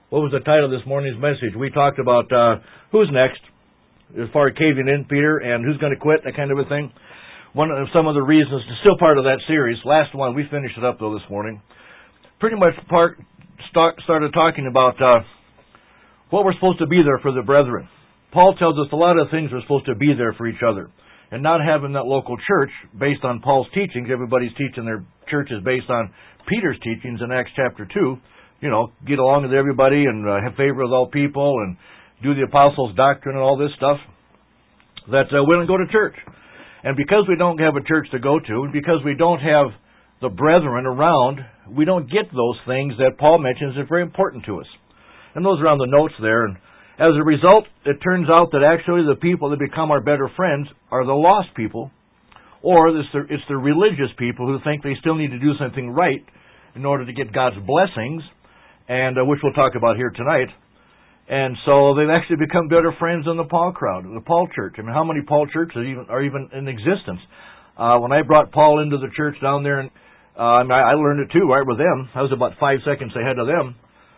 What was the title of this morning's message? We talked about who's next as far as caving in, Peter, and who's going to quit, that kind of a thing. Some of the reasons, still part of that series. Last one, we finished it up, though, this morning. Pretty much started talking about what we're supposed to be there for the brethren. Paul tells us a lot of things we're supposed to be there for each other. And not having that local church based on Paul's teachings, everybody's teaching their churches based on Peter's teachings in Acts chapter 2. You know, get along with everybody and have favor with all people and do the apostles' doctrine and all this stuff. That we don't go to church. And because we don't have a church to go to, and because we don't have the brethren around, we don't get those things that Paul mentions are very important to us. And those are on the notes there. And as a result, it turns out that actually the people that become our better friends are the lost people, or it's the religious people who think they still need to do something right in order to get God's blessings, and which we'll talk about here tonight. And so they've actually become better friends than the Paul crowd, the Paul church. I mean, how many Paul churches are even in existence? When I brought Paul into the church down there, and I learned it too, right, with them. I was about 5 seconds ahead of them.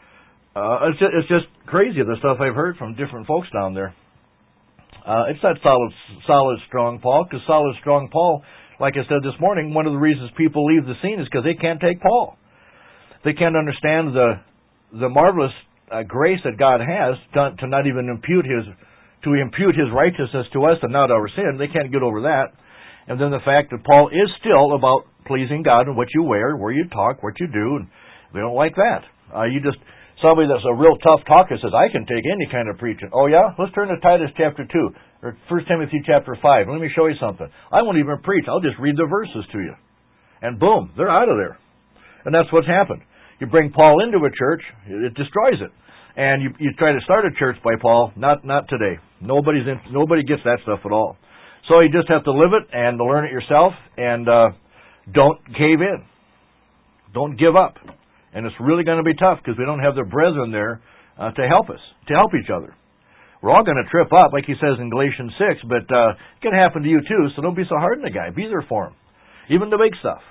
It's just crazy, the stuff I've heard from different folks down there. It's not solid, strong Paul, because solid, strong Paul, like I said this morning, one of the reasons people leave the scene is because they can't take Paul. They can't understand the marvelous grace that God has to not even impute His righteousness to us and not our sin. They can't get over that. And then the fact that Paul is still about pleasing God and what you wear, where you talk, what you do, and they don't like that. Somebody that's a real tough talker says, I can take any kind of preaching. Oh, yeah? Let's turn to Titus chapter 2, or 1 Timothy chapter 5. Let me show you something. I won't even preach. I'll just read the verses to you. And boom, they're out of there. And that's what's happened. You bring Paul into a church, it destroys it. And you try to start a church by Paul, not today. Nobody gets that stuff at all. So you just have to live it and learn it yourself, and don't cave in. Don't give up. And it's really going to be tough because we don't have the brethren there to help us, to help each other. We're all going to trip up, like he says in Galatians 6, but it can happen to you too, so don't be so hard on the guy. Be there for him. Even the big stuff.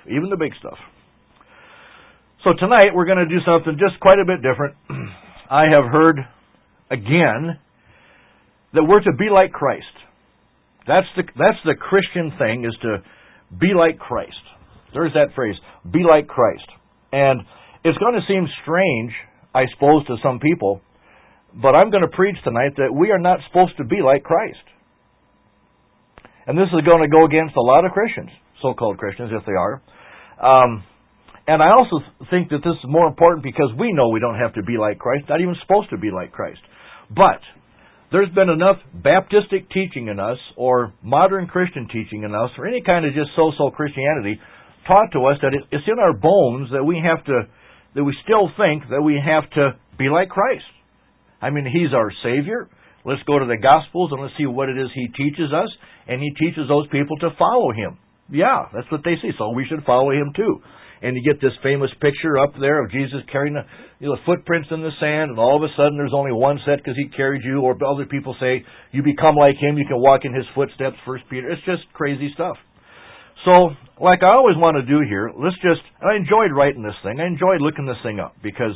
So tonight we're going to do something just quite a bit different. I have heard, again, that we're to be like Christ. That's the Christian thing, is to be like Christ. There's that phrase, be like Christ. And it's going to seem strange, I suppose, to some people, but I'm going to preach tonight that we are not supposed to be like Christ. And this is going to go against a lot of Christians, so-called Christians, if they are. And I also think that this is more important because we know we don't have to be like Christ, not even supposed to be like Christ. But there's been enough Baptistic teaching in us, or modern Christian teaching in us, or any kind of just so-so Christianity taught to us that it's in our bones that we still think that we have to be like Christ. I mean, He's our Savior. Let's go to the Gospels and let's see what it is He teaches us, and He teaches those people to follow Him. Yeah, that's what they see, so we should follow Him too. And you get this famous picture up there of Jesus carrying the footprints in the sand, and all of a sudden there's only one set because He carried you, or other people say, you become like Him, you can walk in His footsteps, 1 Peter. It's just crazy stuff. So, like I always want to do here, I enjoyed writing this thing. I enjoyed looking this thing up because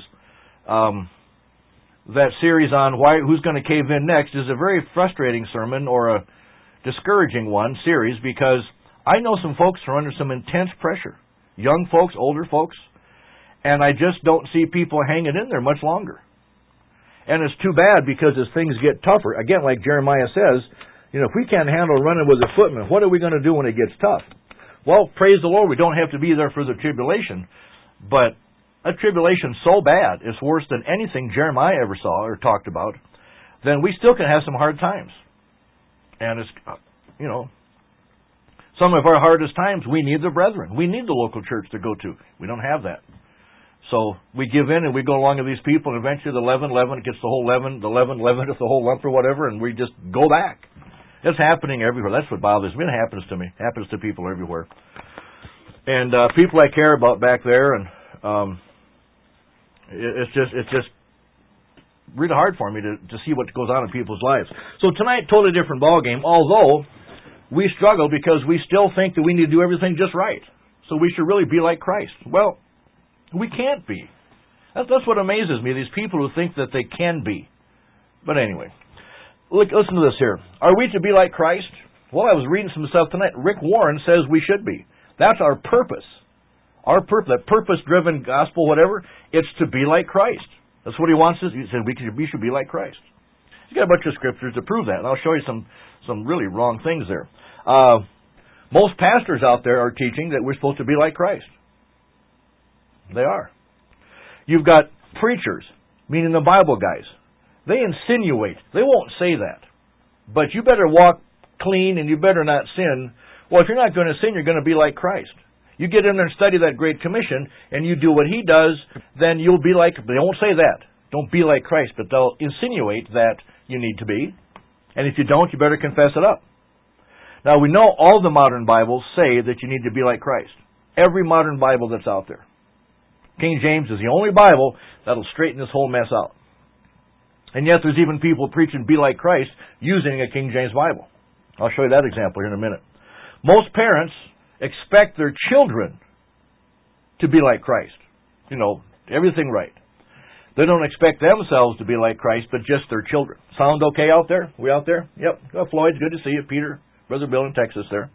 that series on who's going to cave in next is a very frustrating sermon, or a discouraging series, because I know some folks are under some intense pressure. Young folks, older folks, and I just don't see people hanging in there much longer. And it's too bad, because as things get tougher, again, like Jeremiah says, if we can't handle running with a footman, what are we going to do when it gets tough? Well, praise the Lord, we don't have to be there for the tribulation, but a tribulation so bad, it's worse than anything Jeremiah ever saw or talked about, then we still can have some hard times. And it's, some of our hardest times, we need the brethren. We need the local church to go to. We don't have that. So we give in and we go along with these people, and eventually the leaven gets the whole leaven, the leaven is the whole lump or whatever, and we just go back. It's happening everywhere. That's what bothers me. It happens to me. It happens to people everywhere. And people I care about back there, and it's just really hard for me to see what goes on in people's lives. So tonight, totally different ballgame, although we struggle because we still think that we need to do everything just right. So we should really be like Christ. Well, we can't be. That's what amazes me, these people who think that they can be. But anyway, listen to this here. Are we to be like Christ? Well, I was reading some stuff tonight. Rick Warren says we should be. That's our purpose. Our purpose, that purpose-driven gospel, whatever, it's to be like Christ. That's what he wants us. He said we should be like Christ. He's got a bunch of scriptures to prove that, and I'll show you some really wrong things there. Most pastors out there are teaching that we're supposed to be like Christ. They are. You've got preachers, meaning the Bible guys. They insinuate. They won't say that. But you better walk clean and you better not sin. Well, if you're not going to sin, you're going to be like Christ. You get in there and study that Great Commission and you do what He does, then you'll be like, they won't say that. Don't be like Christ, but they'll insinuate that you need to be. And if you don't, you better confess it up. Now, we know all the modern Bibles say that you need to be like Christ. Every modern Bible that's out there. King James is the only Bible that'll straighten this whole mess out. And yet there's even people preaching be like Christ using a King James Bible. I'll show you that example here in a minute. Most parents expect their children to be like Christ. You know, everything right. They don't expect themselves to be like Christ, but just their children. Sound okay out there? We out there? Yep. Oh, Floyd, good to see you. Peter, Brother Bill in Texas there.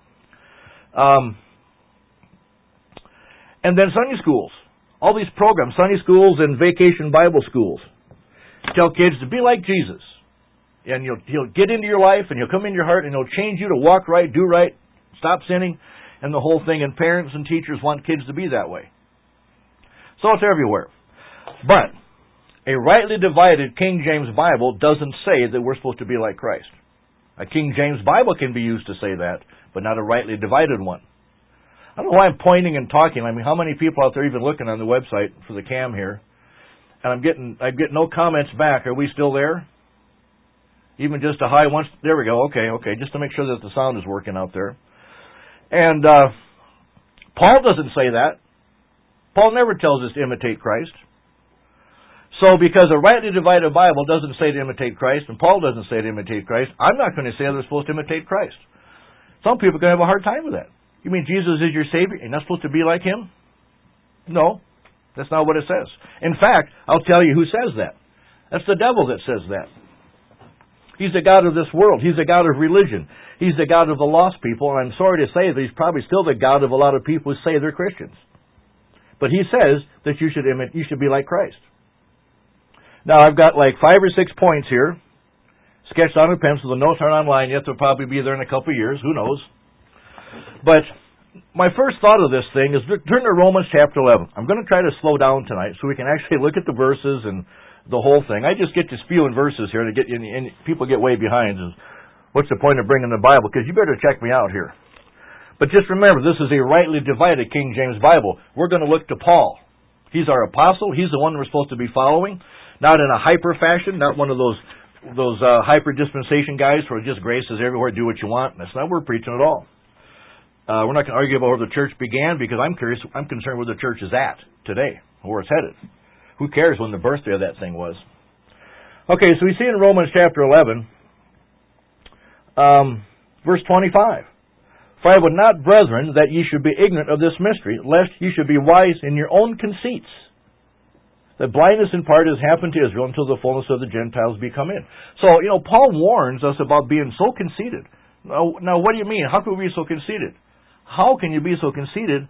And then Sunday schools. All these programs, Sunday schools and vacation Bible schools, tell kids to be like Jesus. And He'll get into your life and He'll come into your heart and He'll change you to walk right, do right, stop sinning, and the whole thing. And parents and teachers want kids to be that way. So it's everywhere. But a rightly divided King James Bible doesn't say that we're supposed to be like Christ. A King James Bible can be used to say that, but not a rightly divided one. I don't know why I'm pointing and talking. I mean, how many people out there even looking on the website for the cam here? And I'm getting no comments back. Are we still there? Even just a hi once. There we go. Okay. Just to make sure that the sound is working out there. And Paul doesn't say that. Paul never tells us to imitate Christ. So because a rightly divided Bible doesn't say to imitate Christ, and Paul doesn't say to imitate Christ, I'm not going to say they're supposed to imitate Christ. Some people are going to have a hard time with that. You mean Jesus is your Savior? You're not supposed to be like Him? No, that's not what it says. In fact, I'll tell you who says that. That's the devil that says that. He's the god of this world. He's the god of religion. He's the god of the lost people, and I'm sorry to say that he's probably still the god of a lot of people who say they're Christians. But he says that you should be like Christ. Now, I've got like 5 or 6 points here, sketched on a pencil. The notes aren't online yet. They'll probably be there in a couple of years. Who knows? But my first thought of this thing is turn to Romans chapter 11. I'm going to try to slow down tonight so we can actually look at the verses and the whole thing. I just get to spewing verses here to get and people get way behind. What's the point of bringing the Bible? Because you better check me out here. But just remember, this is a rightly divided King James Bible. We're going to look to Paul. He's our apostle. He's the one we're supposed to be following. Not in a hyper fashion, not one of those hyper dispensation guys where just grace is everywhere, do what you want. That's not what we're preaching at all. We're not going to argue about where the church began because I'm concerned where the church is at today, where it's headed. Who cares when the birthday of that thing was? Okay, so we see in Romans chapter 11, verse 25. For I would not, brethren, that ye should be ignorant of this mystery, lest ye should be wise in your own conceits. That blindness in part has happened to Israel until the fullness of the Gentiles be come in. So, Paul warns us about being so conceited. Now, what do you mean? How can we be so conceited? How can you be so conceited?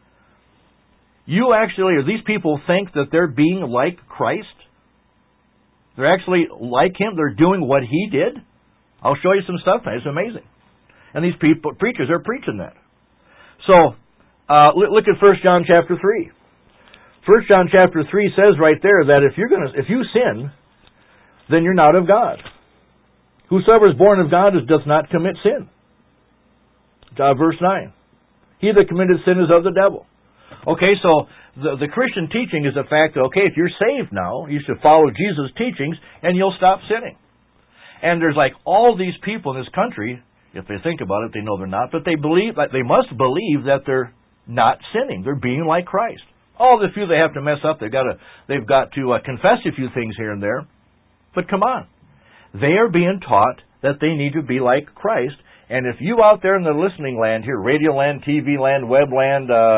These people think that they're being like Christ? They're actually like Him? They're doing what He did? I'll show you some stuff. It's amazing. And these preachers are preaching that. So, look at 1 John chapter 3. 1 John chapter 3 says right there that if you sin, then you're not of God. Whosoever is born of God does not commit sin. Verse 9. He that committed sin is of the devil. Okay, so the Christian teaching is the fact that, if you're saved now, you should follow Jesus' teachings and you'll stop sinning. And there's like all these people in this country, if they think about it, they know they're not, but they must believe that they're not sinning. They're being like Christ. All the few they have to mess up, they've got to confess a few things here and there. But come on. They are being taught that they need to be like Christ. And if you out there in the listening land here, radio land, TV land, web land,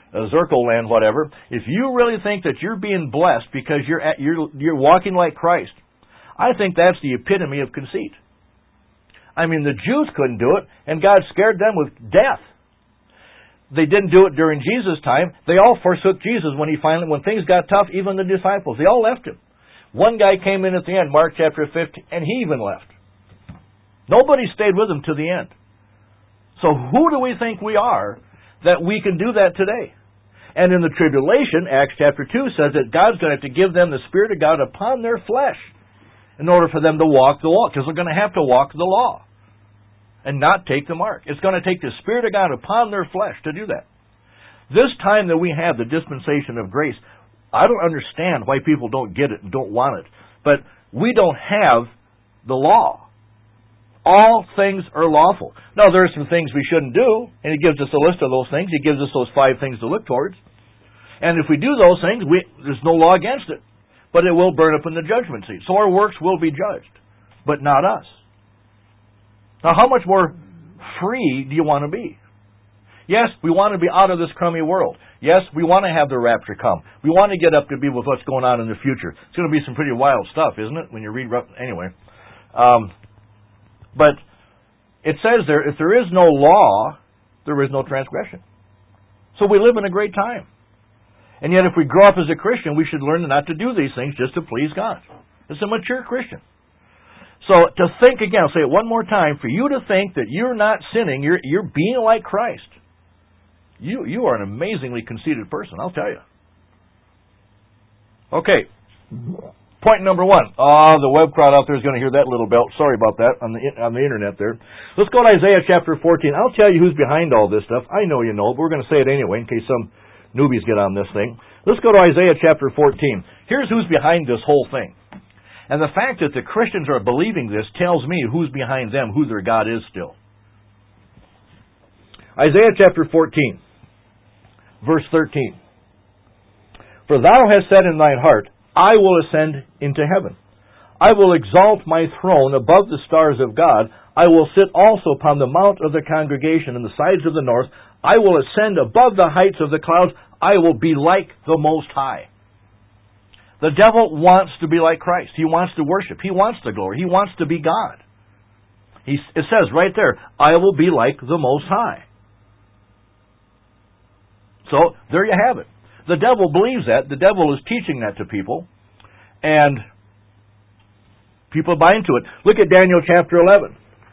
Zirkle land, whatever, if you really think that you're being blessed because you're walking like Christ, I think that's the epitome of conceit. I mean, the Jews couldn't do it, and God scared them with death. They didn't do it during Jesus' time. They all forsook Jesus when things got tough, even the disciples. They all left him. One guy came in at the end, Mark chapter 15, and he even left. Nobody stayed with him to the end. So who do we think we are that we can do that today? And in the tribulation, Acts chapter 2 says that God's going to have to give them the Spirit of God upon their flesh in order for them to walk the law, because they're going to have to walk the law and not take the mark. It's going to take the Spirit of God upon their flesh to do that. This time that we have the dispensation of grace, I don't understand why people don't get it and don't want it. But we don't have the law. All things are lawful. Now, there are some things we shouldn't do, and he gives us a list of those things. He gives us those 5 things to look towards. And if we do those things, there's no law against it. But it will burn up in the judgment seat. So our works will be judged, but not us. Now, how much more free do you want to be? Yes, we want to be out of this crummy world. Yes, we want to have the rapture come. We want to get up to be with what's going on in the future. It's going to be some pretty wild stuff, isn't it, when you read... Anyway. But it says there, if there is no law, there is no transgression. So we live in a great time. And yet if we grow up as a Christian, we should learn not to do these things just to please God. It's a mature Christian. So to think again, I'll say it one more time, for you to think that you're not sinning, you're being like Christ, you are an amazingly conceited person, I'll tell you. Okay. Point number 1. The web crowd out there is going to hear that little belt. Sorry about that on the internet there. Let's go to Isaiah chapter 14. I'll tell you who's behind all this stuff. I know you know, but we're going to say it anyway in case some newbies get on this thing. Let's go to Isaiah chapter 14. Here's who's behind this whole thing. And the fact that the Christians are believing this tells me who's behind them, who their God is still. Isaiah chapter 14, verse 13. For thou hast said in thine heart, I will ascend into heaven. I will exalt my throne above the stars of God. I will sit also upon the mount of the congregation in the sides of the north. I will ascend above the heights of the clouds. I will be like the Most High. The devil wants to be like Christ. He wants to worship. He wants the glory. He wants to be God. It says right there, I will be like the Most High. So, there you have it. The devil believes that. The devil is teaching that to people. And people buy into it. Look at Daniel chapter 11.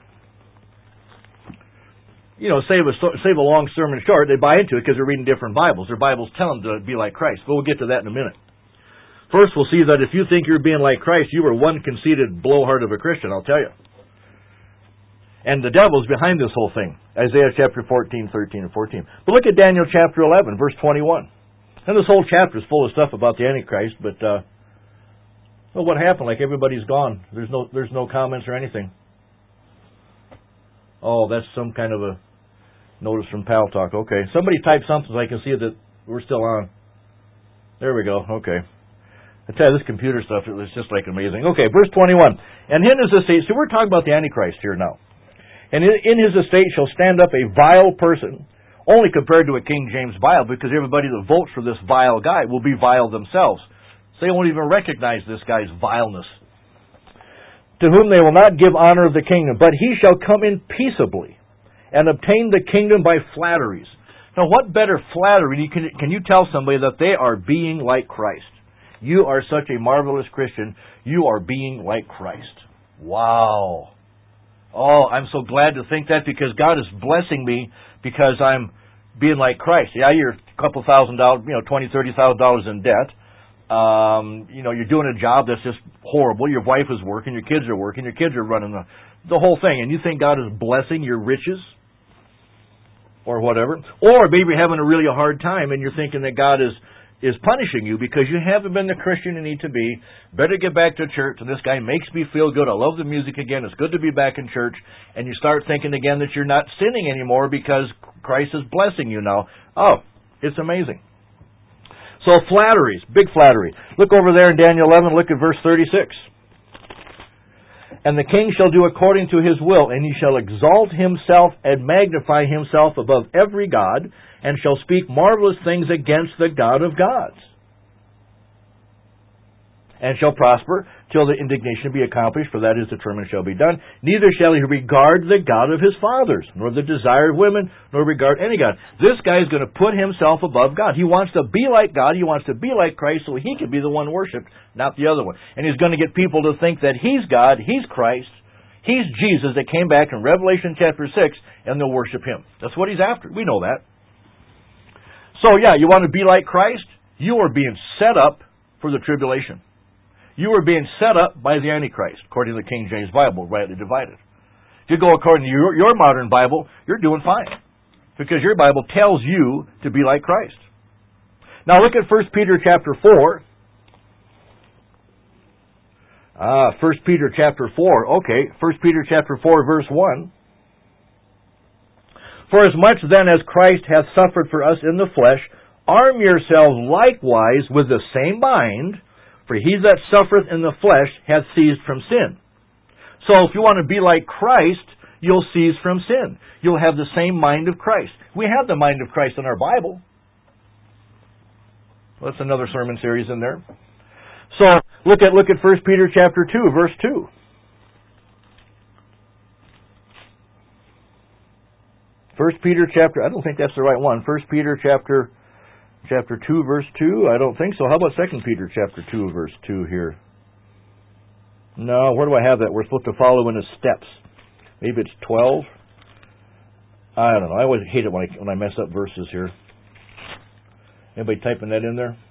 You know, save a long sermon short, they buy into it because they're reading different Bibles. Their Bibles tell them to be like Christ. But we'll get to that in a minute. First, we'll see that if you think you're being like Christ, you are one conceited blowhard of a Christian, I'll tell you. And the devil's behind this whole thing. Isaiah chapter 14, 13, and 14. But look at Daniel chapter 11, verse 21. And this whole chapter is full of stuff about the Antichrist, but well, what happened? Like everybody's gone. There's no comments or anything. Oh, that's some kind of a notice from Pal Talk. Okay, somebody type something so I can see that we're still on. There we go. Okay. I tell you, this computer stuff is just like amazing. Okay, verse 21. And in his estate, so we're talking about the Antichrist here now. And in his estate shall stand up a vile person, only compared to a King James Bible, because everybody that votes for this vile guy will be vile themselves. So they won't even recognize this guy's vileness. To whom they will not give honor of the kingdom, but he shall come in peaceably, and obtain the kingdom by flatteries. Now, what better flattery can you tell somebody that they are being like Christ? You are such a marvelous Christian. You are being like Christ. Wow. Oh, I'm so glad to think that, because God is blessing me because I'm being like Christ. Yeah, you're a couple $1,000, $20,000, $30,000 in debt. You're doing a job that's just horrible. Your wife is working, your kids are working, your kids are running the whole thing, and you think God is blessing your riches or whatever. Or maybe you're having a really hard time and you're thinking that God is punishing you because you haven't been the Christian you need to be. Better get back to church, and this guy makes me feel good. I love the music again. It's good to be back in church. And you start thinking again that you're not sinning anymore because Christ is blessing you now. Oh, it's amazing. So flatteries, big flattery. Look over there in Daniel 11, look at verse 36. And the king shall do according to his will, and he shall exalt himself and magnify himself above every god, and shall speak marvelous things against the God of gods. And shall prosper till the indignation be accomplished, for that is determined shall be done. Neither shall he regard the God of his fathers, nor the desire of women, nor regard any God. This guy is going to put himself above God. He wants to be like God. He wants to be like Christ, so he can be the one worshipped, not the other one. And he's going to get people to think that he's God, he's Christ, he's Jesus that came back in Revelation chapter 6, and they'll worship him. That's what he's after. We know that. So yeah, you want to be like Christ? You are being set up for the tribulation. You are being set up by the Antichrist, according to the King James Bible, rightly divided. If you go according to your modern Bible, you're doing fine, because your Bible tells you to be like Christ. Now look at 1 Peter chapter 4. 1 Peter chapter 4. Okay, 1 Peter chapter 4, verse 1. For as much then as Christ hath suffered for us in the flesh, arm yourselves likewise with the same mind, for he that suffereth in the flesh hath ceased from sin. So if you want to be like Christ, you'll cease from sin. You'll have the same mind of Christ. We have the mind of Christ in our Bible. That's another sermon series in there. So look at 1 Peter chapter 2, verse 2. 1 Peter chapter, I don't think that's the right one. 1 Peter chapter 2, verse 2? I don't think so. How about 2 Peter chapter 2, verse 2 here? No, where do I have that? We're supposed to follow in his steps. Maybe it's 12? I don't know. I always hate it when I mess up verses here. Anybody typing that in there?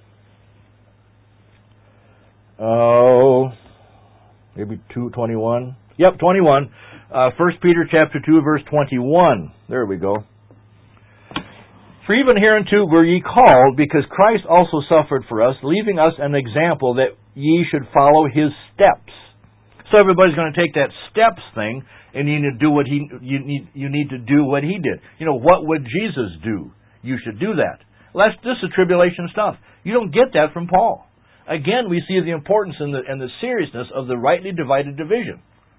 Oh, maybe 2:21. Yep, 21. 1 Peter chapter 2, verse 21. There we go. For even hereunto were ye called, because Christ also suffered for us, leaving us an example that ye should follow his steps. So everybody's going to take that steps thing, and you need to do you need to do what he did. You know, what would Jesus do? You should do that. Well, this is tribulation stuff. You don't get that from Paul. Again, we see the importance and the seriousness of the rightly divided division.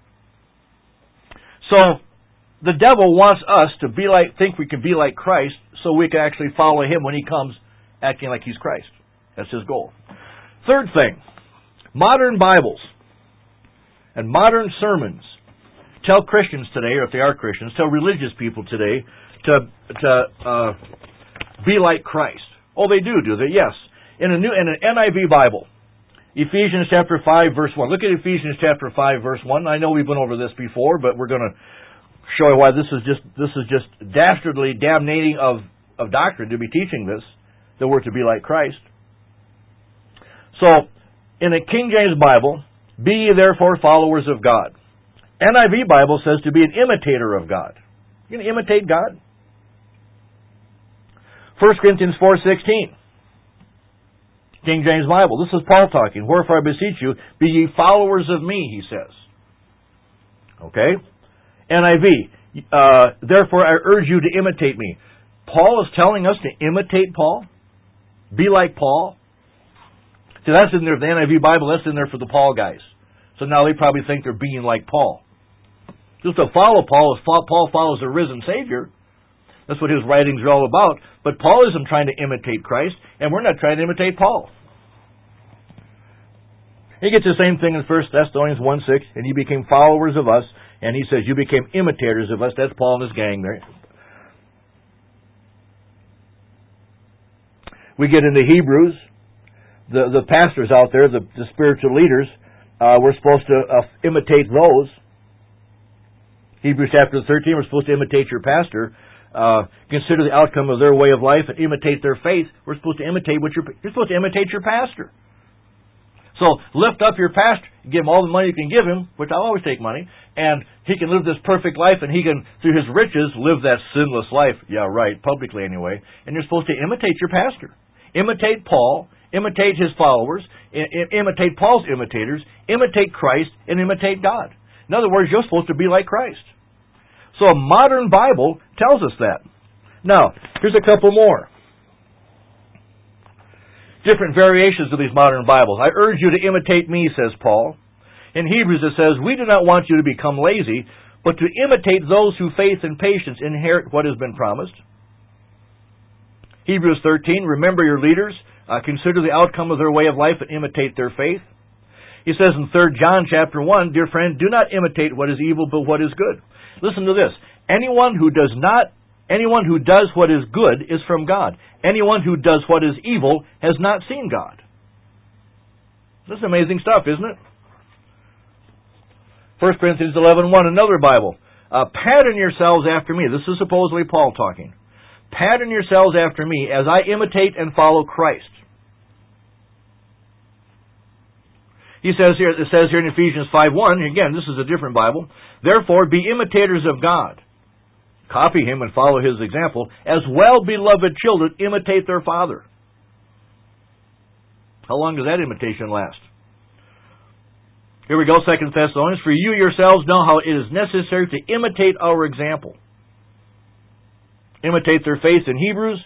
So the devil wants us to think we can be like Christ, so we can actually follow him when he comes acting like he's Christ. That's his goal. Third thing, modern Bibles and modern sermons tell Christians today, or if they are Christians, tell religious people today to be like Christ. Oh, they do they? Yes. In an NIV Bible, Ephesians chapter 5, verse 1. Look at Ephesians chapter 5, verse 1. I know we've been over this before, but we're going to show you why this is just dastardly damnating of doctrine to be teaching this, that we're to be like Christ. So, in a King James Bible, be ye therefore followers of God. NIV Bible says to be an imitator of God. You're going to imitate God? 1 Corinthians 4:16. King James Bible. This is Paul talking. Wherefore I beseech you, be ye followers of me, he says. Okay? NIV. Therefore I urge you to imitate me. Paul is telling us to imitate Paul? Be like Paul? See, that's in there, the NIV Bible, that's in there for the Paul guys. So now they probably think they're being like Paul. Just to follow Paul, Paul follows the risen Savior. That's what his writings are all about. But Paul isn't trying to imitate Christ, and we're not trying to imitate Paul. He gets the same thing in 1 Thessalonians 1:6, and you became followers of us, and he says you became imitators of us. That's Paul and his gang there. We get into Hebrews. The pastors out there, the spiritual leaders, we're supposed to imitate those. Hebrews chapter 13, we're supposed to imitate your pastor. Consider the outcome of their way of life and imitate their faith. We're supposed to imitate you're supposed to imitate your pastor. So lift up your pastor, give him all the money you can give him, which I'll always take money, and he can live this perfect life, and he can, through his riches, live that sinless life. Yeah, right, publicly anyway. And you're supposed to imitate your pastor. Imitate Paul, imitate his followers, imitate Paul's imitators, imitate Christ, and imitate God. In other words, you're supposed to be like Christ. So a modern Bible tells us that. Now, here's a couple more. Different variations of these modern Bibles. I urge you to imitate me, says Paul. In Hebrews it says, we do not want you to become lazy, but to imitate those who faith and patience inherit what has been promised. Hebrews 13, remember your leaders, consider the outcome of their way of life and imitate their faith. He says in 3 John chapter 1, dear friend, do not imitate what is evil, but what is good. Listen to this. Anyone who does what is good is from God. Anyone who does what is evil has not seen God. This is amazing stuff, isn't it? 1 Corinthians 11:1, another Bible. Pattern yourselves after me. This is supposedly Paul talking. Pattern yourselves after me as I imitate and follow Christ. It says here in Ephesians 5:1, again, this is a different Bible. Therefore, be imitators of God. Copy Him and follow His example. As well-beloved children, imitate their Father. How long does that imitation last? Here we go, 2 Thessalonians. For you yourselves know how it is necessary to imitate our example. Imitate their faith in Hebrews.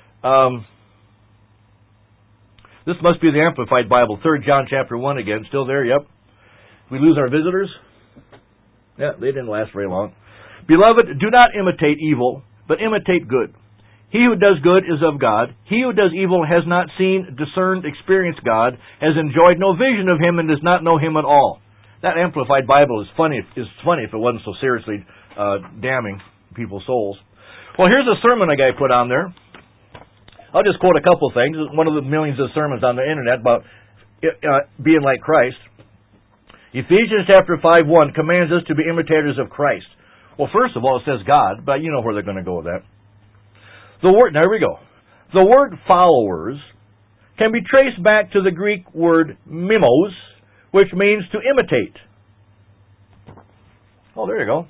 This must be the Amplified Bible. 3 John chapter 1 again. Still there, yep. We lose our visitors? Yeah, they didn't last very long. Beloved, do not imitate evil, but imitate good. He who does good is of God. He who does evil has not seen, discerned, experienced God, has enjoyed no vision of Him, and does not know Him at all. That Amplified Bible is funny if it wasn't so seriously damning people's souls. Well, here's a sermon a guy put on there. I'll just quote a couple things. One of the millions of sermons on the internet about being like Christ. Ephesians chapter 5:1 commands us to be imitators of Christ. Well, first of all, it says God, but you know where they're going to go with that. There we go. The word followers can be traced back to the Greek word mimos, which means to imitate. Oh, there you go.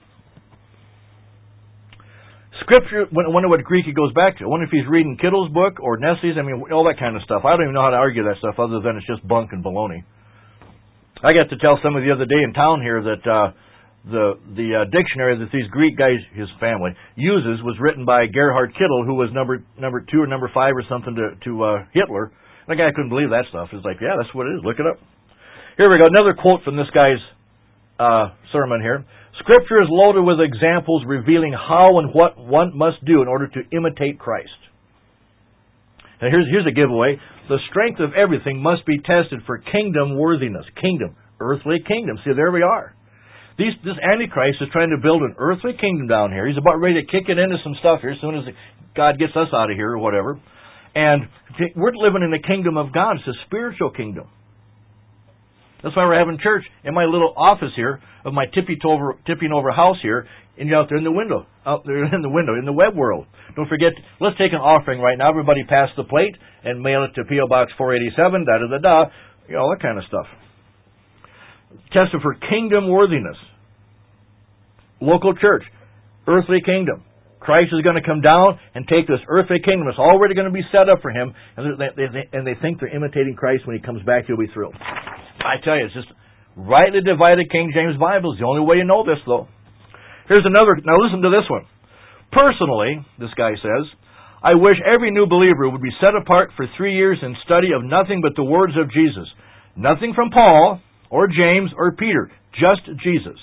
Scripture, I wonder what Greek it goes back to. I wonder if he's reading Kittle's book or Nessie's. I mean, all that kind of stuff. I don't even know how to argue that stuff other than it's just bunk and baloney. I got to tell somebody the other day in town here that the dictionary that these Greek guys, his family, uses was written by Gerhard Kittel, who was number 2 or number 5 or something to Hitler. And the guy couldn't believe that stuff. He's like, yeah, that's what it is. Look it up. Here we go. Another quote from this guy's sermon here. Scripture is loaded with examples revealing how and what one must do in order to imitate Christ. Now here's a giveaway. The strength of everything must be tested for kingdom worthiness. Kingdom. Earthly kingdom. See, there we are. This Antichrist is trying to build an earthly kingdom down here. He's about ready to kick it into some stuff here as soon as God gets us out of here or whatever. And we're living in the kingdom of God. It's a spiritual kingdom. That's why we're having church in my little office here of my tipping over house here, and you're out there in the web world. Don't forget, let's take an offering right now. Everybody pass the plate and mail it to P.O. Box 487, da-da-da-da, all that kind of stuff. Tested for kingdom worthiness. Local church, earthly kingdom. Christ is going to come down and take this earthly kingdom. It's already going to be set up for Him, and they think they're imitating Christ. When He comes back, you'll be thrilled. I tell you, it's just rightly divided King James Bible is the only way you know this, though. Here's another. Now listen to this one. Personally, this guy says, I wish every new believer would be set apart for 3 years in study of nothing but the words of Jesus. Nothing from Paul or James or Peter, just Jesus.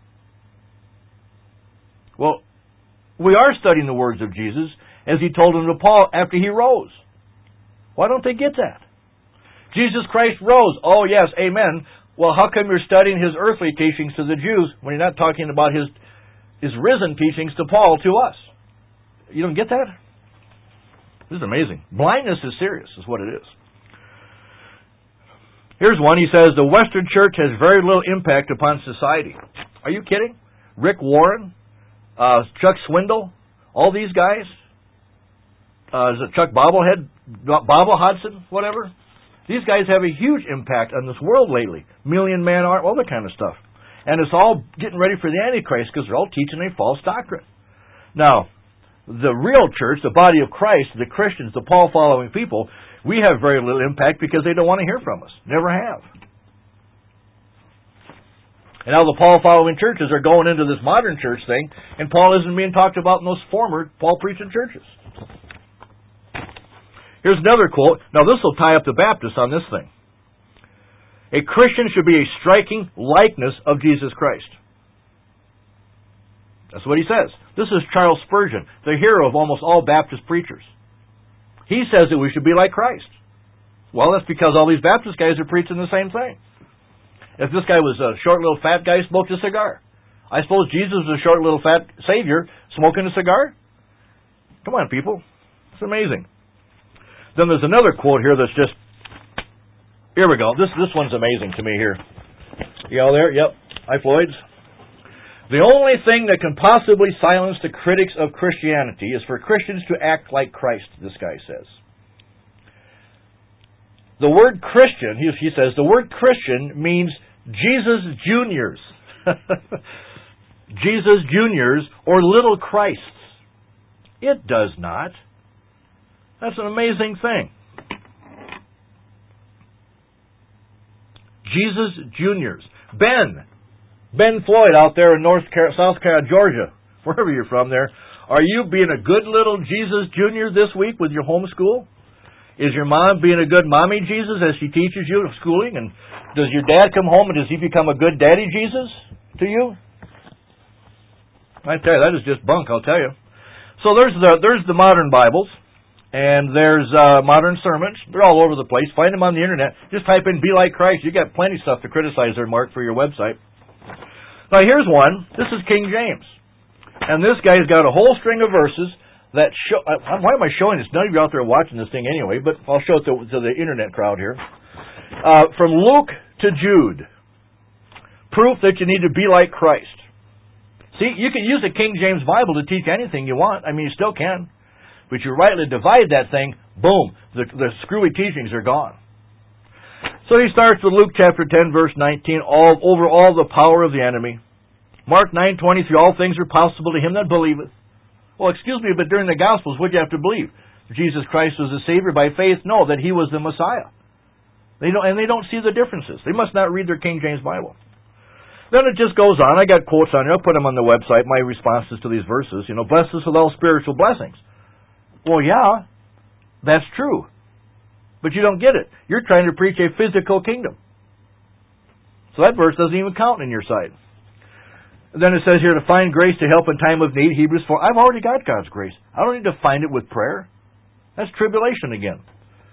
Well, we are studying the words of Jesus as He told them to Paul after He rose. Why don't they get that? Jesus Christ rose. Oh, yes, amen. Well, how come you're studying His earthly teachings to the Jews when you're not talking about His risen teachings to Paul, to us? You don't get that? This is amazing. Blindness is serious, is what it is. Here's one. He says, the Western church has very little impact upon society. Are you kidding? Rick Warren, Chuck Swindoll, all these guys? Is it Chuck Bobblehead, Bobble Hodson, whatever? These guys have a huge impact on this world lately. Million Man Army, all that kind of stuff. And it's all getting ready for the Antichrist because they're all teaching a false doctrine. Now, the real church, the body of Christ, the Christians, the Paul-following people, we have very little impact because they don't want to hear from us. Never have. And now the Paul-following churches are going into this modern church thing, and Paul isn't being talked about in those former Paul-preaching churches. Here's another quote. Now, this will tie up the Baptists on this thing. A Christian should be a striking likeness of Jesus Christ. That's what he says. This is Charles Spurgeon, the hero of almost all Baptist preachers. He says that we should be like Christ. Well, that's because all these Baptist guys are preaching the same thing. If this guy was a short little fat guy, smoked a cigar. I suppose Jesus was a short little fat Savior smoking a cigar? Come on, people. It's amazing. Then there's another quote here that's just... Here we go. This one's amazing to me here. You all there? Yep. Hi, Floyd's. The only thing that can possibly silence the critics of Christianity is for Christians to act like Christ, this guy says. The word Christian, he says, the word Christian means Jesus Juniors. Jesus Juniors or little Christs. It does not. That's an amazing thing. Jesus Juniors. Ben Floyd out there in South Carolina, Georgia, wherever you're from there, are you being a good little Jesus Junior this week with your homeschool? Is your mom being a good mommy Jesus as she teaches you schooling? And does your dad come home and does he become a good daddy Jesus to you? I tell you, that is just bunk, I'll tell you. So there's the modern Bibles, and there's modern sermons. They're all over the place. Find them on the internet. Just type in "Be like Christ." You got plenty of stuff to criticize there, Mark, for your website. Now here's one. This is King James, and this guy's got a whole string of verses that show. Why am I showing this? None of you out there are watching this thing anyway, but I'll show it to the internet crowd here. From Luke to Jude, proof that you need to be like Christ. See, you can use a King James Bible to teach anything you want. I mean, you still can. But you rightly divide that thing, boom, the screwy teachings are gone. So he starts with Luke chapter 10, verse 19, over all the power of the enemy. Mark 9:23, all things are possible to him that believeth. Well, excuse me, but during the Gospels, what do you have to believe? Jesus Christ was the Savior by faith? No, that He was the Messiah. They don't see the differences. They must not read their King James Bible. Then it just goes on. I got quotes on here. I'll put them on the website, my responses to these verses. Bless us with all spiritual blessings. Well, yeah, that's true. But you don't get it. You're trying to preach a physical kingdom. So that verse doesn't even count in your sight. And then it says here to find grace to help in time of need, Hebrews 4. I've already got God's grace. I don't need to find it with prayer. That's tribulation again.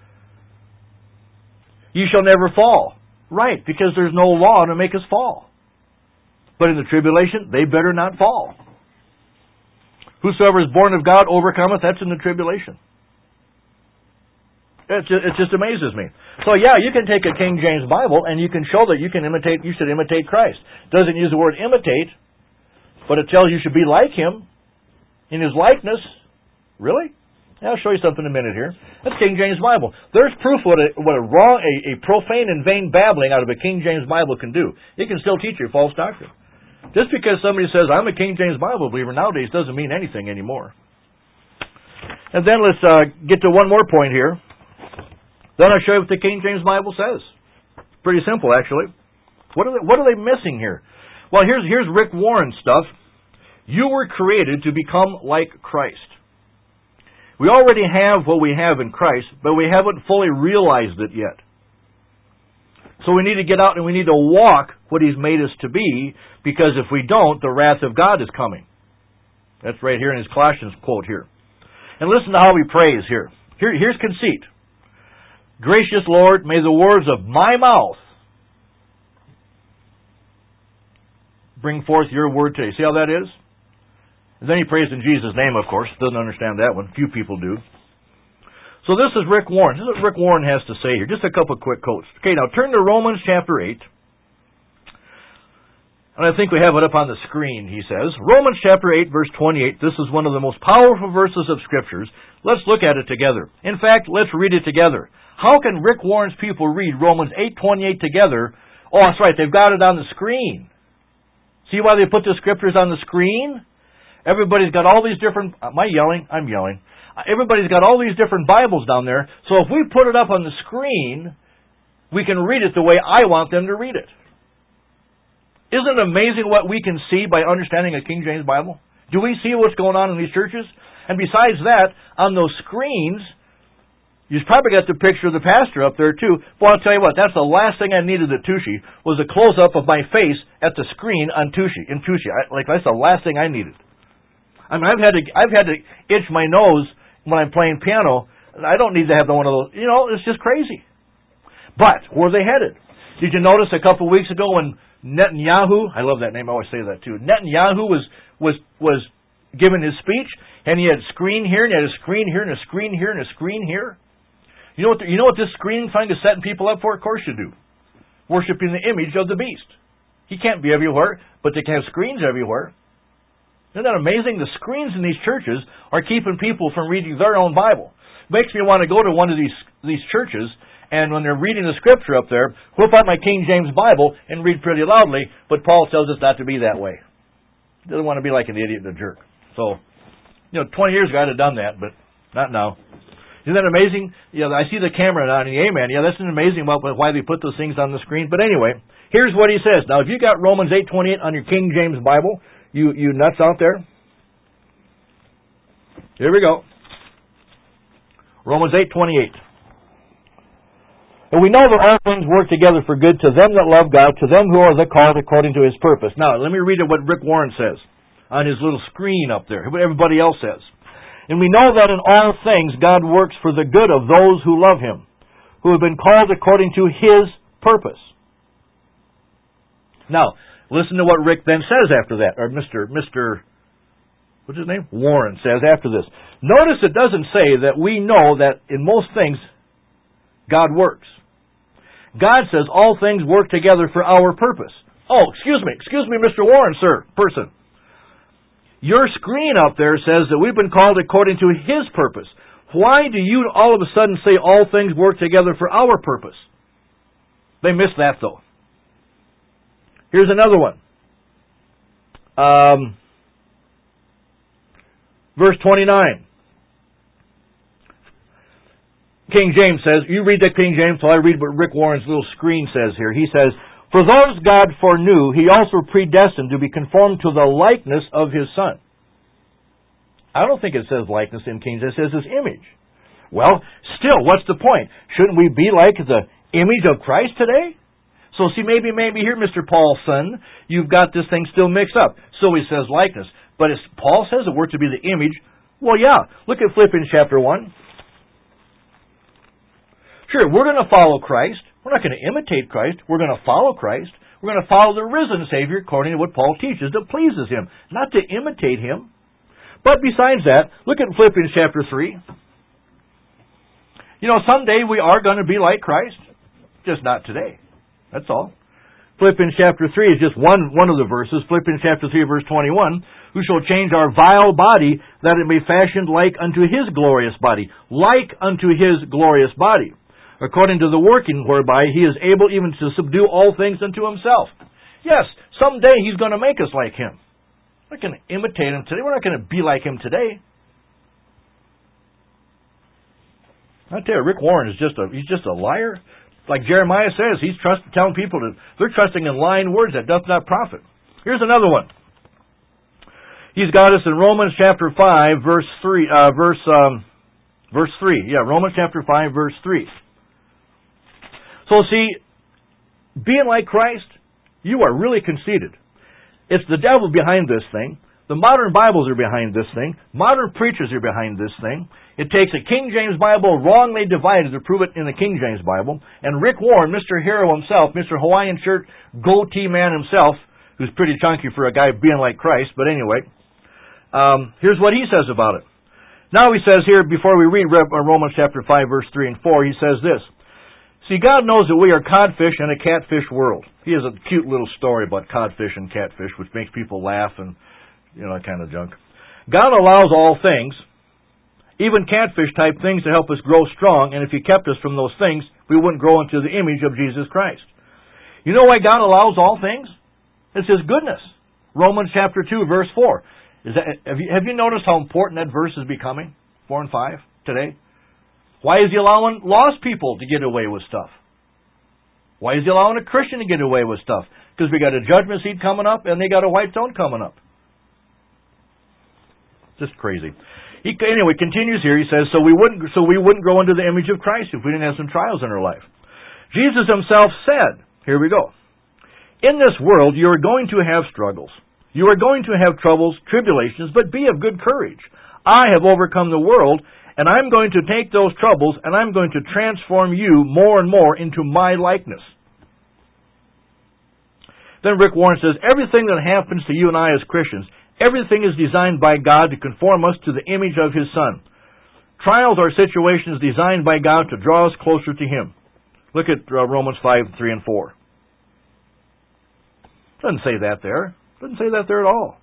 You shall never fall. Right, because there's no law to make us fall. But in the tribulation, they better not fall. Whosoever is born of God overcometh. That's in the tribulation. It just amazes me. So yeah, you can take a King James Bible and you can show that you should imitate Christ. It doesn't use the word imitate, but it tells you should be like Him in His likeness. Really? I'll show you something in a minute here. That's King James Bible. There's proof what a profane and vain babbling out of a King James Bible can do. It can still teach you false doctrine. Just because somebody says, I'm a King James Bible believer nowadays doesn't mean anything anymore. And then let's get to one more point here. Then I'll show you what the King James Bible says. Pretty simple, actually. What are they missing here? Well, here's Rick Warren's stuff. You were created to become like Christ. We already have what we have in Christ, but we haven't fully realized it yet. So we need to get out and we need to walk what He's made us to be, because if we don't, the wrath of God is coming. That's right here in his Colossians quote here. And listen to how he prays here. Here's conceit. Gracious Lord, may the words of my mouth bring forth your word today. See how that is? And then he prays in Jesus' name, of course. Doesn't understand that one. Few people do. So this is Rick Warren. This is what Rick Warren has to say here. Just a couple quick quotes. Okay, now turn to Romans chapter 8. And I think we have it up on the screen, he says. Romans chapter 8, verse 28. This is one of the most powerful verses of Scriptures. Let's look at it together. In fact, let's read it together. How can Rick Warren's people read Romans 8:28 together? Oh, that's right. They've got it on the screen. See why they put the Scriptures on the screen? Everybody's got all these different... Am I yelling? I'm yelling. Everybody's got all these different Bibles down there. So if we put it up on the screen, we can read it the way I want them to read it. Isn't it amazing what we can see by understanding a King James Bible? Do we see what's going on in these churches? And besides that, on those screens, You've probably got the picture of the pastor up there, too. Well, I'll tell you what, that's the last thing I needed at Tushy, was a close-up of my face at the screen on Tushy, in Tushy. That's the last thing I needed. I mean, I've had to itch my nose when I'm playing piano. I don't need to have one of those. It's just crazy. But, where are they headed? Did you notice a couple of weeks ago when Netanyahu, I love that name, I always say that too, Netanyahu was giving his speech, and he had a screen here, and he had a screen here, and a screen here, and a screen here? You know what this screening thing is setting people up for? Of course you do. Worshipping the image of the beast. He can't be everywhere, but they can have screens everywhere. Isn't that amazing? The screens in these churches are keeping people from reading their own Bible. Makes me want to go to one of these churches, and when they're reading the scripture up there, whip out my King James Bible and read pretty loudly, but Paul tells us not to be that way. He doesn't want to be like an idiot and a jerk. So, 20 years ago I'd have done that, but not now. Isn't that amazing? I see the camera on the amen. That's amazing about why they put those things on the screen. But anyway, here's what he says. Now, if you got Romans 8:28 on your King James Bible, you nuts out there, here we go. Romans 8:28. And we know that all things work together for good to them that love God, to them who are the called according to His purpose. Now, let me read what Rick Warren says on his little screen up there, what everybody else says. And we know that in all things God works for the good of those who love Him, who have been called according to His purpose. Now, listen to what Rick then says after that, or Mr. What's his name? Warren says after this. Notice it doesn't say that we know that in most things God works. God says all things work together for our purpose. Oh, excuse me, Mr. Warren, sir, person. Your screen up there says that we've been called according to His purpose. Why do you all of a sudden say all things work together for our purpose? They missed that, though. Here's another one. Verse 29. King James says, you read that King James, so I read what Rick Warren's little screen says here. He says, for those God foreknew, He also predestined to be conformed to the likeness of His Son. I don't think it says likeness in King James. It says His image. Well, still, what's the point? Shouldn't we be like the image of Christ today? So see, maybe here, Mr. Paul's son, you've got this thing still mixed up. So he says likeness. But Paul says that we're to be the image. Well, yeah. Look at Philippians chapter 1. Sure, we're going to follow Christ. We're not going to imitate Christ. We're going to follow Christ. We're going to follow the risen Savior according to what Paul teaches that pleases Him, not to imitate Him. But besides that, look at Philippians chapter 3. Someday we are going to be like Christ, just not today. That's all. Philippians chapter 3 is just one of the verses. Philippians chapter 3, verse 21. Who shall change our vile body, that it may fashioned like unto His glorious body. Like unto His glorious body. According to the working whereby He is able even to subdue all things unto Himself. Yes, someday He's going to make us like Him. We're not going to imitate Him today. We're not going to be like Him today. I tell you, Rick Warren is just a liar. Like Jeremiah says, he's telling people that they're trusting in lying words that doth not profit. Here's another one. He's got us in Romans chapter 5, verse 3. Verse 3. Yeah, Romans chapter 5, verse 3. So see, being like Christ, you are really conceited. It's the devil behind this thing. The modern Bibles are behind this thing. Modern preachers are behind this thing. It takes a King James Bible wrongly divided to prove it in the King James Bible. And Rick Warren, Mr. Hero himself, Mr. Hawaiian shirt goatee man himself, who's pretty chunky for a guy being like Christ, but anyway, here's what he says about it. Now he says here, before we read Romans chapter 5, verse 3 and 4, he says this. See, God knows that we are codfish in a catfish world. He has a cute little story about codfish and catfish, which makes people laugh and, that kind of junk. God allows all things, even catfish-type things, to help us grow strong, and if He kept us from those things, we wouldn't grow into the image of Jesus Christ. You know why God allows all things? It's His goodness. Romans chapter 2, verse 4. Have you noticed how important that verse is becoming? 4 and 5 today? Why is He allowing lost people to get away with stuff? Why is He allowing a Christian to get away with stuff? Because we got a judgment seat coming up and they got a white throne coming up. Just crazy. He anyway continues here. He says, so we wouldn't grow into the image of Christ if we didn't have some trials in our life. Jesus himself said, here we go, in this world you are going to have struggles. You are going to have troubles, tribulations, but be of good courage. I have overcome the world, and I'm going to take those troubles, and I'm going to transform you more and more into my likeness. Then Rick Warren says, everything that happens to you and I as Christians, everything is designed by God to conform us to the image of His Son. Trials are situations designed by God to draw us closer to Him. Look at Romans 5, 3 and 4. Doesn't say that there. Doesn't say that there at all.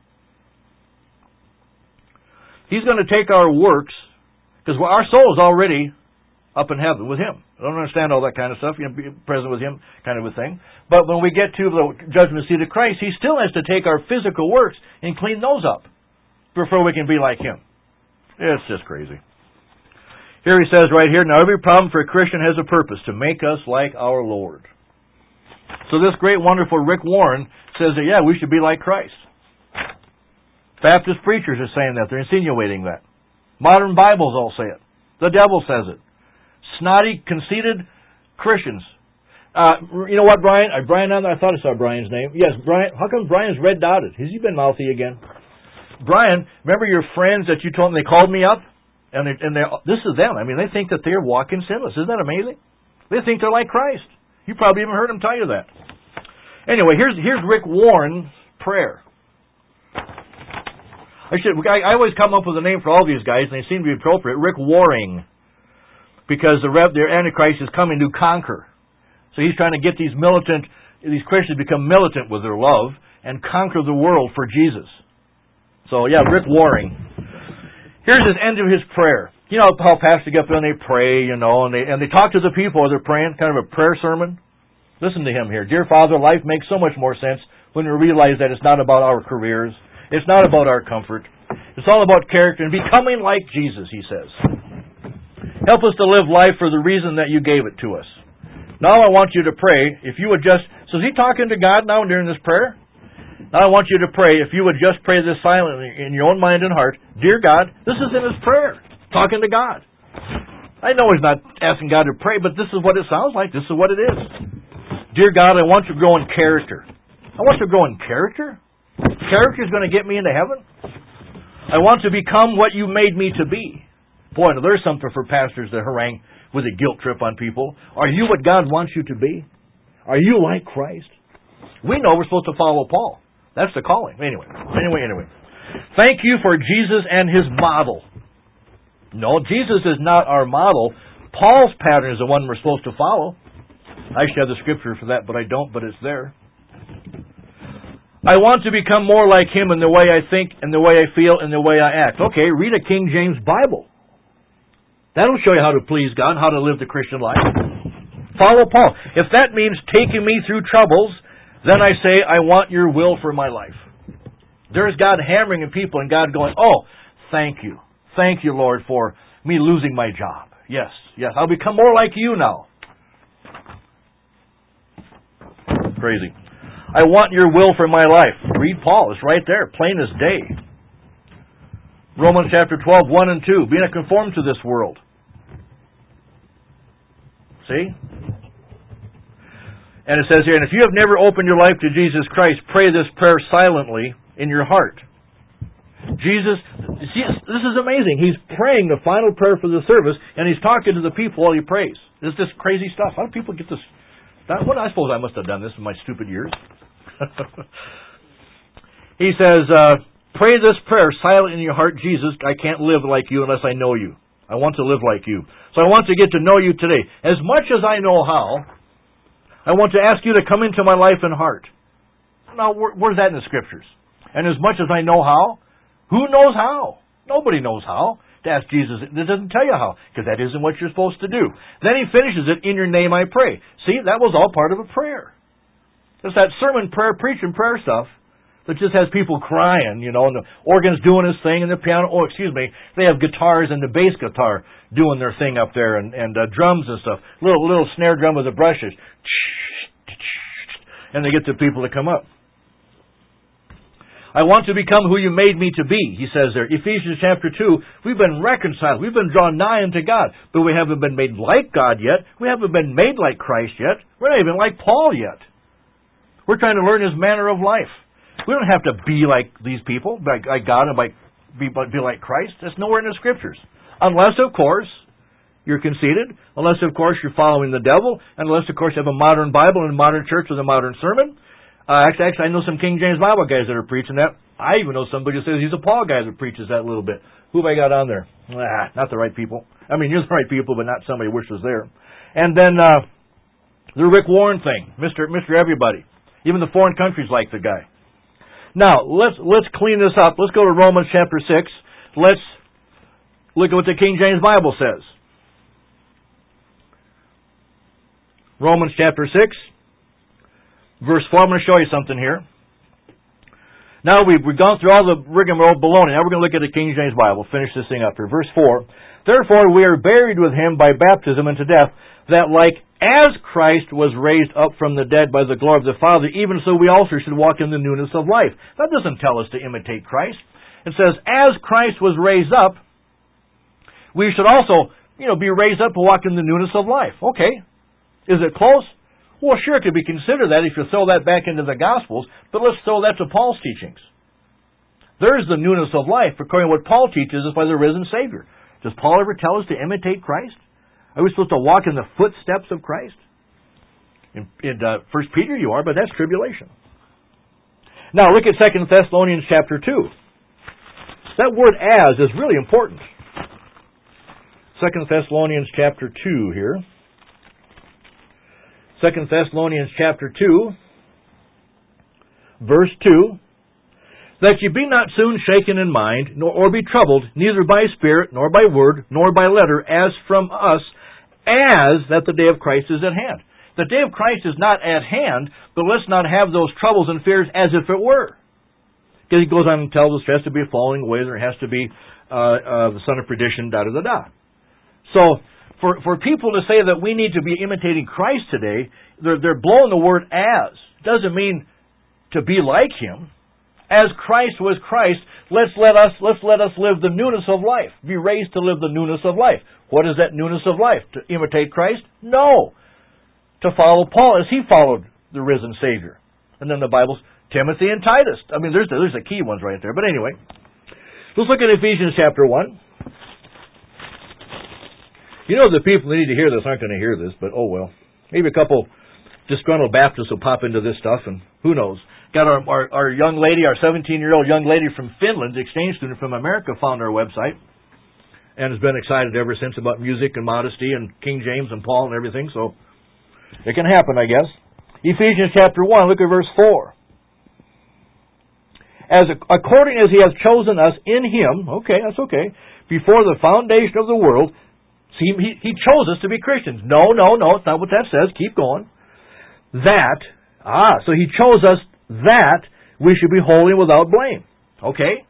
He's going to take our works, because our soul is already up in heaven with Him. I don't understand all that kind of stuff, be present with Him kind of a thing. But when we get to the judgment seat of Christ, He still has to take our physical works and clean those up before we can be like Him. It's just crazy. Here he says right here, now every problem for a Christian has a purpose, to make us like our Lord. So this great, wonderful Rick Warren says that, yeah, we should be like Christ. Baptist preachers are saying that. They're insinuating that. Modern Bibles all say it. The devil says it. Snotty, conceited Christians. You know what, Brian? Brian, I thought I saw Brian's name. Yes, Brian. How come Brian's red dotted? Has he been mouthy again? Brian, remember your friends that you told them they called me up? And this is them. I mean, they think that they're walking sinless. Isn't that amazing? They think they're like Christ. You probably even heard them tell you that. Anyway, here's Rick Warren's prayer. I always come up with a name for all these guys, and they seem to be appropriate. Rick Warring. Because their Antichrist is coming to conquer. So he's trying to get these Christians to become militant with their love and conquer the world for Jesus. So yeah, Rick Warring. Here's his end of his prayer. You know how pastors get up and they pray, and they talk to the people while they're praying, kind of a prayer sermon. Listen to him here. Dear Father, life makes so much more sense when we realize that it's not about our careers. It's not about our comfort. It's all about character and becoming like Jesus, he says. Help us to live life for the reason that you gave it to us. Now I want you to pray, if you would just... So is he talking to God now during this prayer? Now I want you to pray, if you would just pray this silently in your own mind and heart. Dear God, this is in his prayer, talking to God. I know he's not asking God to pray, but this is what it sounds like. This is what it is. Dear God, I want to grow in character. I want to grow in character? Character is going to get me into heaven? I want to become what you made me to be. Boy, now there's something for pastors to harangue with a guilt trip on people. Are you what God wants you to be? Are you like Christ? We know we're supposed to follow Paul. That's the calling. Anyway. Thank you for Jesus and his model. No, Jesus is not our model. Paul's pattern is the one we're supposed to follow. I should have the scripture for that, but I don't, but it's there. I want to become more like him in the way I think, in the way I feel, in the way I act. Okay, read a King James Bible. That'll show you how to please God, how to live the Christian life. Follow Paul. If that means taking me through troubles, then I say, I want your will for my life. There's God hammering at people and God going, oh, thank you. Thank you, Lord, for me losing my job. Yes, I'll become more like you now. Crazy. I want your will for my life. Read Paul. It's right there, plain as day. Romans chapter 12, 1 and 2. Be not conformed to this world. See? And it says here, and if you have never opened your life to Jesus Christ, pray this prayer silently in your heart. Jesus, see, this is amazing. He's praying the final prayer for the service, and he's talking to the people while he prays. This is crazy stuff. How do people get this? I suppose I must have done this in my stupid years. He says, pray this prayer silent in your heart. Jesus, I can't live like you unless I know you. I want to live like you. So I want to get to know you today. As much as I know how, I want to ask you to come into my life and heart. Now, where's that in the Scriptures? And as much as I know how, who knows how? Nobody knows how to ask Jesus. It doesn't tell you how, because that isn't what you're supposed to do. Then he finishes it, in your name I pray. See, that was all part of a prayer. It's that sermon prayer, preaching prayer stuff that just has people crying, and the organ's doing his thing, and the piano, they have guitars and the bass guitar doing their thing up there, and drums and stuff. Little snare drum with the brushes. And they get the people to come up. I want to become who you made me to be, he says there. Ephesians chapter 2, we've been reconciled. We've been drawn nigh unto God. But we haven't been made like God yet. We haven't been made like Christ yet. We're not even like Paul yet. We're trying to learn his manner of life. We don't have to be like these people, like God, and be like Christ. That's nowhere in the Scriptures. Unless, of course, you're conceited. Unless, of course, you're following the devil. Unless, of course, you have a modern Bible and a modern church with a modern sermon. Actually, I know some King James Bible guys that are preaching that. I even know somebody who says he's a Paul guy that preaches that a little bit. Who have I got on there? Not the right people. I mean, you're the right people, but not somebody who wishes was there. And then the Rick Warren thing, Mr. Everybody. Even the foreign countries like the guy. Now, let's clean this up. Let's go to Romans chapter 6. Let's look at what the King James Bible says. Romans chapter 6, verse 4. I'm going to show you something here. Now we've gone through all the rigmarole baloney. Now we're going to look at the King James Bible. Finish this thing up here. Verse 4. Therefore we are buried with him by baptism into death, that like as Christ was raised up from the dead by the glory of the Father, even so we also should walk in the newness of life. That doesn't tell us to imitate Christ. It says, as Christ was raised up, we should also, be raised up to walk in the newness of life. Okay. Is it close? Well, sure, it could be considered that if you throw that back into the Gospels, but let's throw that to Paul's teachings. There's the newness of life, according to what Paul teaches us by the risen Savior. Does Paul ever tell us to imitate Christ? Are we supposed to walk in the footsteps of Christ? In 1 Peter you are, but that's tribulation. Now look at 2 Thessalonians chapter 2. That word as is really important. 2 Thessalonians chapter 2 here. 2 Thessalonians chapter 2, verse 2. That ye be not soon shaken in mind, or be troubled, neither by spirit, nor by word, nor by letter, as from us, as that the day of Christ is at hand. The day of Christ is not at hand, but let's not have those troubles and fears as if it were. Because he goes on and tells us there has to be a falling away, there has to be the son of perdition, da-da-da-da. So, for people to say that we need to be imitating Christ today, they're blowing the word as. It doesn't mean to be like him. As Christ was Christ, let's let us live the newness of life. Be raised to live the newness of life. What is that newness of life? To imitate Christ? No. To follow Paul as he followed the risen Savior. And then the Bible's Timothy and Titus. I mean, there's the key ones right there. But anyway, let's look at Ephesians chapter 1. You know the people who need to hear this aren't going to hear this, but oh well. Maybe a couple disgruntled Baptists will pop into this stuff, and who knows. Got our young lady, our 17-year-old young lady from Finland, the exchange student from America, found our website and has been excited ever since about music and modesty and King James and Paul and everything, so it can happen, I guess. Ephesians chapter 1, look at verse 4. According as he has chosen us in him, okay, that's okay, before the foundation of the world. See, he chose us to be Christians. No, it's not what that says. Keep going. So he chose us that we should be holy and without blame. Okay?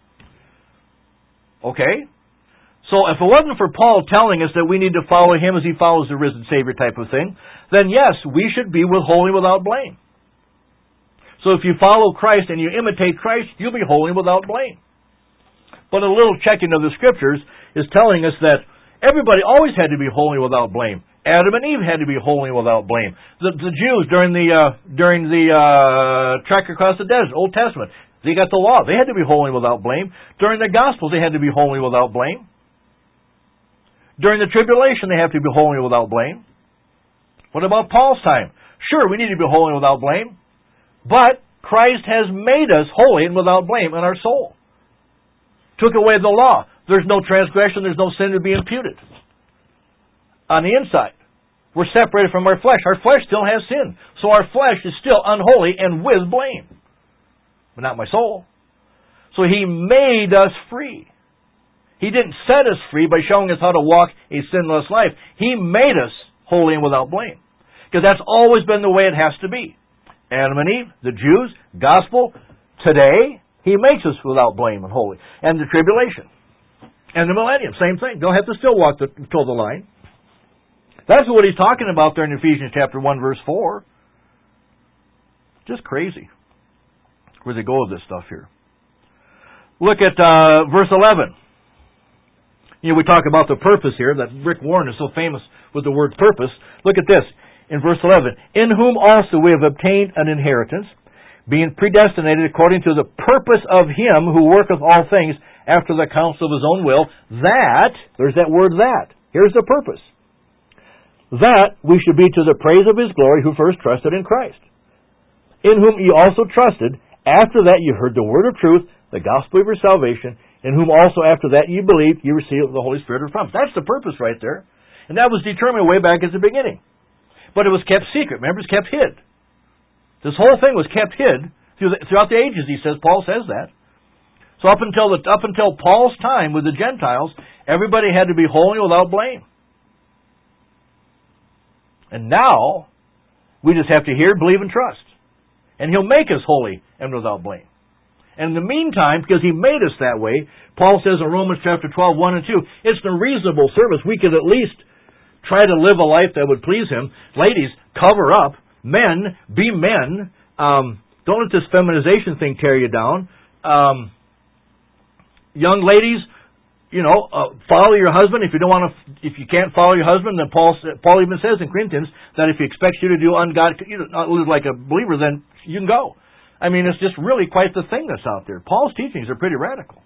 So if it wasn't for Paul telling us that we need to follow him as he follows the risen Savior type of thing, then yes, we should be holy without blame. So if you follow Christ and you imitate Christ, you'll be holy without blame. But a little checking of the Scriptures is telling us that everybody always had to be holy without blame. Adam and Eve had to be holy without blame. The Jews during the trek across the desert, Old Testament, they got the law. They had to be holy without blame. During the Gospels, they had to be holy without blame. During the tribulation, they have to be holy without blame. What about Paul's time? Sure, we need to be holy without blame, but Christ has made us holy and without blame in our soul. Took away the law. There's no transgression, there's no sin to be imputed. On the inside, we're separated from our flesh. Our flesh still has sin. So our flesh is still unholy and with blame. But not my soul. So he made us free. He didn't set us free by showing us how to walk a sinless life. He made us holy and without blame. Because that's always been the way it has to be. Adam and Eve, the Jews, gospel, today, he makes us without blame and holy. And the tribulation. And the millennium, same thing. Don't have to still walk till the line. That's what he's talking about there in Ephesians chapter 1, verse 4. Just crazy where they go with this stuff here. Look at verse 11. We talk about the purpose here, that Rick Warren is so famous with the word purpose. Look at this, in verse 11. In whom also we have obtained an inheritance, being predestinated according to the purpose of Him who worketh all things after the counsel of His own will, that, there's that word that, here's the purpose, that we should be to the praise of His glory who first trusted in Christ, in whom ye also trusted, after that you heard the word of truth, the gospel of your salvation, in whom also after that you believed, you received the Holy Spirit of promise. That's the purpose right there. And that was determined way back at the beginning. But it was kept secret. Remember, it was kept hid. This whole thing was kept hid throughout the ages, he says. Paul says that. So up until Paul's time with the Gentiles, everybody had to be holy without blame. And now, we just have to hear, believe, and trust. And He'll make us holy and without blame. And in the meantime, because He made us that way, Paul says in Romans chapter 12, 1 and 2, it's a reasonable service. We could at least try to live a life that would please Him. Ladies, cover up. Men, be men. Don't let this feminization thing tear you down. Young ladies, follow your husband. If you can't follow your husband, then Paul even says in Corinthians that if He expects you to do ungodly, not live like a believer, then you can go. I mean, it's just really quite the thing that's out there. Paul's teachings are pretty radical.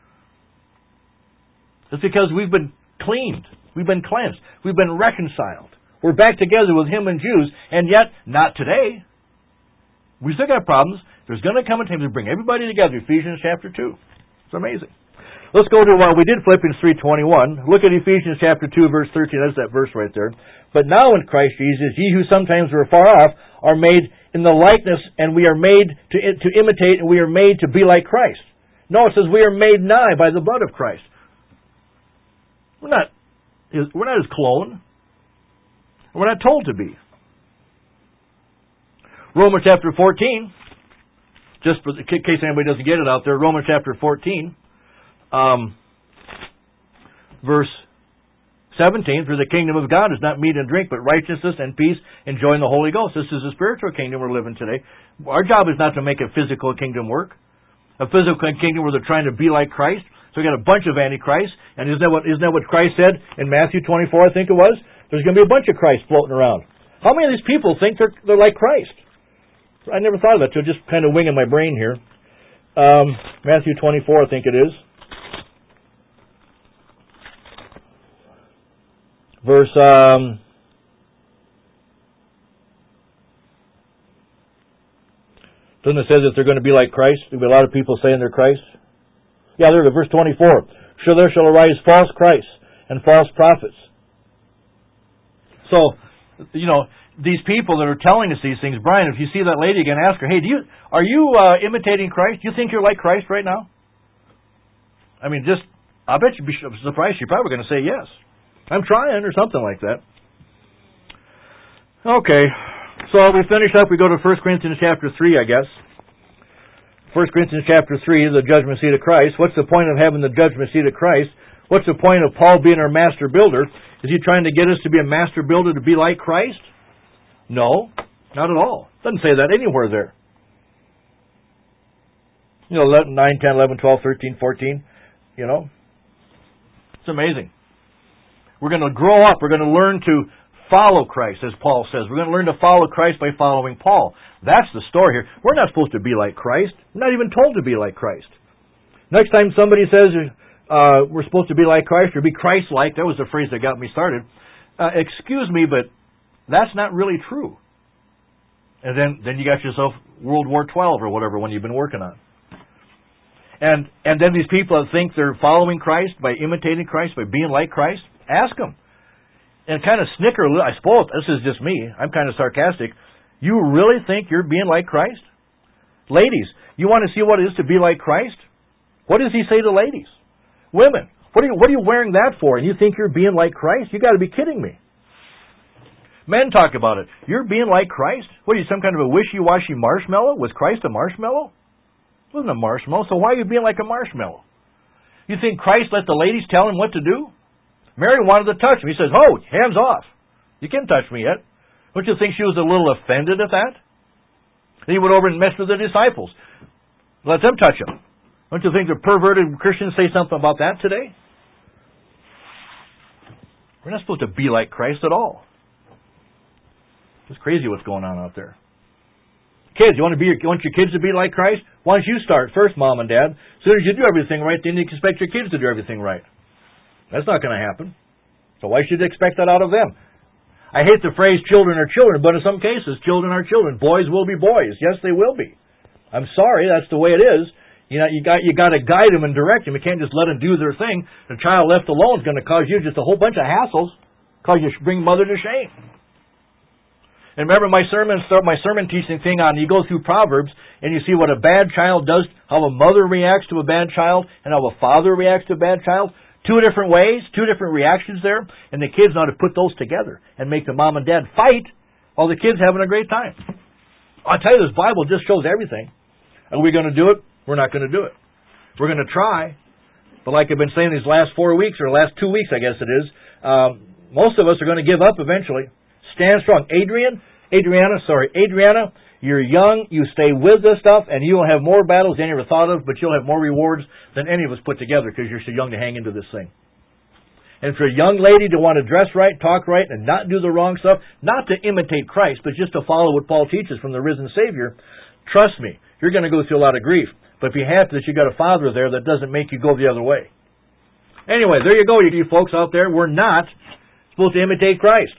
It's because we've been cleaned. We've been cleansed. We've been reconciled. We're back together with Him and Jews, and yet, not today. We still got problems. There's going to come a time to bring everybody together. Ephesians chapter 2. It's amazing. Let's go to, we did Philippians 3:21. Look at Ephesians chapter 2, verse 13. That's that verse right there. But now in Christ Jesus, ye who sometimes were far off are made in the likeness, and we are made to imitate, and we are made to be like Christ. No, it says we are made nigh by the blood of Christ. We're not His clone. We're not told to be. Romans chapter 14, just in case anybody doesn't get it out there, Romans chapter 14, verse 17, for the kingdom of God is not meat and drink, but righteousness and peace, enjoying the Holy Ghost. This is a spiritual kingdom we're living today. Our job is not to make a physical kingdom work. A physical kingdom where they're trying to be like Christ. So we got a bunch of antichrists. And isn't that what Christ said in Matthew 24, I think it was? There's going to be a bunch of Christ floating around. How many of these people think they're like Christ? I never thought of that, so just kind of winging my brain here. Matthew 24, I think it is. Verse, doesn't it say that they're going to be like Christ? There'll be a lot of people saying they're Christ. Yeah, there it is, verse 24. Sure, there shall arise false Christs and false prophets. So, these people that are telling us these things, Brian, if you see that lady again, ask her, hey, are you imitating Christ? Do you think you're like Christ right now? I mean, I bet you'd be surprised. You're probably going to say yes. I'm trying, or something like that. Okay, so we finish up. We go to 1 Corinthians chapter 3, I guess. 1 Corinthians chapter 3, the judgment seat of Christ. What's the point of having the judgment seat of Christ? What's the point of Paul being our master builder? Is he trying to get us to be a master builder to be like Christ? No, not at all. Doesn't say that anywhere there. 9, 10, 11, 12, 13, 14. It's amazing. We're going to grow up. We're going to learn to follow Christ, as Paul says. We're going to learn to follow Christ by following Paul. That's the story here. We're not supposed to be like Christ. We're not even told to be like Christ. Next time somebody says we're supposed to be like Christ or be Christ-like, that was the phrase that got me started. Excuse me, but that's not really true. And then you got yourself World War XII or whatever one you've been working on. And then these people that think they're following Christ by imitating Christ, by being like Christ, ask them. And kind of snicker a little. I suppose this is just me. I'm kind of sarcastic. You really think you're being like Christ? Ladies, you want to see what it is to be like Christ? What does he say to ladies? Women, what are you wearing that for? And you think you're being like Christ? You got to be kidding me. Men talk about it. You're being like Christ? What are you, some kind of a wishy-washy marshmallow? Was Christ a marshmallow? He wasn't a marshmallow, so why are you being like a marshmallow? You think Christ let the ladies tell him what to do? Mary wanted to touch him. He says, "Oh, hands off. You can't touch me yet." Don't you think she was a little offended at that? Then he went over and messed with the disciples. Let them touch him. Don't you think the perverted Christians say something about that today? We're not supposed to be like Christ at all. It's crazy what's going on out there. Kids, you want your kids to be like Christ? Why don't you start first, Mom and Dad? As soon as you do everything right, then you expect your kids to do everything right. That's not going to happen. So why should you expect that out of them? I hate the phrase children are children, but in some cases, children are children. Boys will be boys. Yes, they will be. I'm sorry, that's the way it is. You know, you got to guide them and direct them. You can't just let them do their thing. A child left alone is going to cause you just a whole bunch of hassles, cause you bring mother to shame. And remember my sermon teaching thing on, you go through Proverbs and you see what a bad child does, how a mother reacts to a bad child, and how a father reacts to a bad child. Two different ways, two different reactions there, and the kids know how to put those together and make the mom and dad fight while the kid's having a great time. I'll tell you, this Bible just shows everything. Are we going to do it? We're not going to do it. We're going to try, but like I've been saying these last 4 weeks, or last 2 weeks, I guess it is, most of us are going to give up eventually. Stand strong. Adriana, you're young, you stay with this stuff, and you'll have more battles than you ever thought of, but you'll have more rewards than any of us put together because you're so young to hang into this thing. And for a young lady to want to dress right, talk right, and not do the wrong stuff, not to imitate Christ, but just to follow what Paul teaches from the risen Savior, trust me, you're going to go through a lot of grief. But be happy that you got a Father there that doesn't make you go the other way. Anyway, there you go, you folks out there. We're not supposed to imitate Christ.